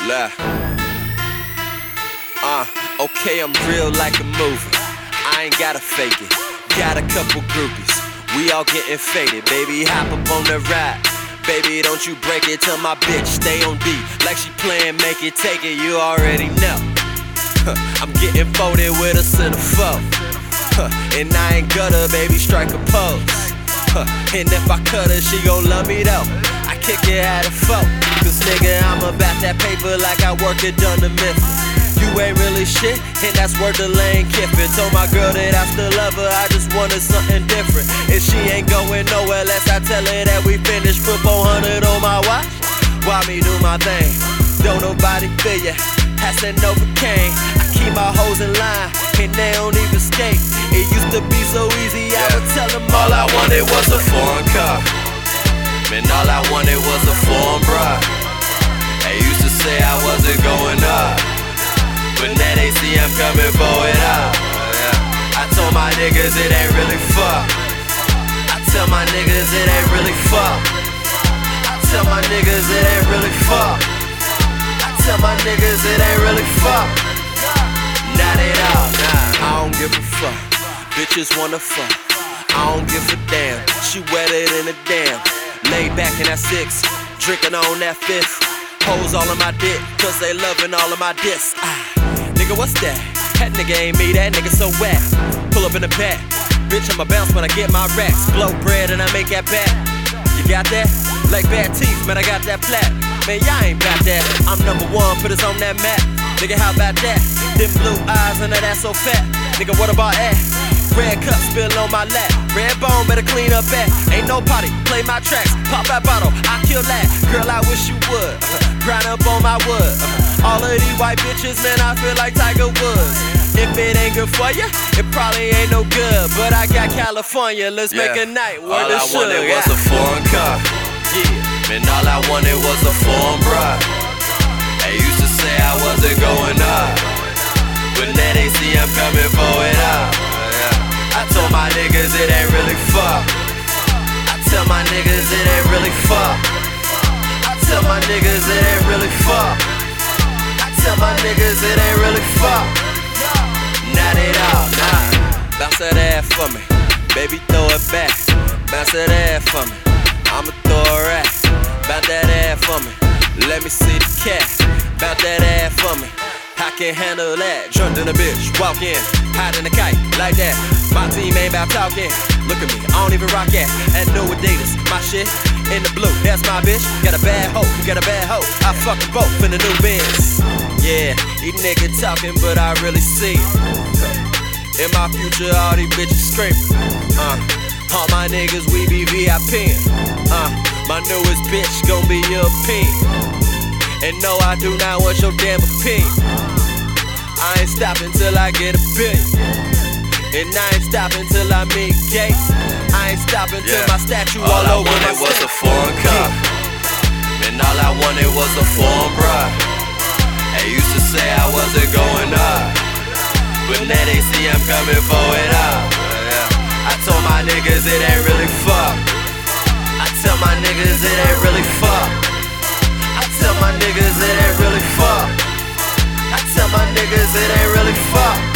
Look. Okay, I'm real like a movie. I ain't gotta fake it. Got a couple groupies. We all getting faded. Baby, hop up on the ride. Baby, don't you break it. Tell my bitch stay on D. Like she playing make it, take it. You already know. I'm getting folded with a centerfold. And I ain't gutter, baby, strike a pose. And if I cut her, she gon' love me though. I kick it at a foe. Cause nigga, I'm about that paper like I work it done to Memphis. You ain't really shit, and that's word to Lane Kiffin. Told my girl that I still love her, I just wanted something different. And she ain't going nowhere unless I tell her that we finished. Put 400 on my watch, why me do my thing? Don't nobody feel ya, hasn't overcame. I keep my hoes in line, and they don't even skate. It used to be so easy, I would tell them all I wanted was a foreign car. Man, all I wanted was a foreign bride. They used to say I wasn't going up, but now they see I'm coming for it up. I told my niggas it ain't really fuck. I tell my niggas it ain't really fuck. I tell my niggas it ain't really fuck. I tell my niggas it ain't really fuck. Not at all, nah. I don't give a fuck. Bitches wanna fuck. I don't give a damn. She wetter than a damn. Laid back in that 6, drinking on that 5th. Hoes all on my dick, cause they loving all of my discs. Nigga, what's that? That nigga ain't me, that nigga so whack. Pull up in the back, bitch, I'ma bounce when I get my racks. Blow bread and I make that back. You got that? Like bad teeth, man, I got that flat. Man, y'all ain't about that. I'm #1, put us on that map. Nigga, how about that? Them blue eyes and that ass so fat. Nigga, what about that? Red cup spill on my lap. Red bone, better clean up that. Ain't no potty, play my tracks. Pop that bottle, I kill that. Girl, I wish you would. Grind up on my wood. All of these white bitches, man, I feel like Tiger Woods. If it ain't good for you, it probably ain't no good. But I got California, let's make a night worth the sugar. All I wanted was a foreign car. Yeah. Man, all I wanted was a foreign bride. They used to say I wasn't going up, but now they see I'm coming for it up. I told my niggas it ain't really fuck. I tell my niggas it ain't really fuck. I tell my niggas it ain't really fuck. I tell my niggas it ain't really fuck. Not at all, nah. Bounce that ass for me, baby, throw it back. Bounce that ass for me, I'ma throw a rack. Bounce that ass for me, let me see the cat. Bounce that ass for me, I can handle that. Drunk in a bitch, walk in, hide in a kite, like that. My team ain't about talking. Look at me, I don't even rock at. And new Adidas, my shit in the blue. That's my bitch. Got a bad hoe, you got a bad hoe. I fuck them both in the new Benz. Yeah, these niggas talking, but I really see it. In my future, all these bitches screaming. All my niggas, we be VIP. My newest bitch gon' be European. And no, I do not want your damn opinion. I ain't stopping till I get a billion. And I ain't stopping till I meet Gates. I ain't stopping till my statue all over my All I wanted was a foreign car. Man, all I wanted was a foreign bride. They used to say I wasn't going up, but now they see I'm coming for it up. I told my niggas it ain't really fuck. I tell my niggas it ain't really fuck. I tell my niggas it ain't really fuck. I tell my niggas it ain't really fuck.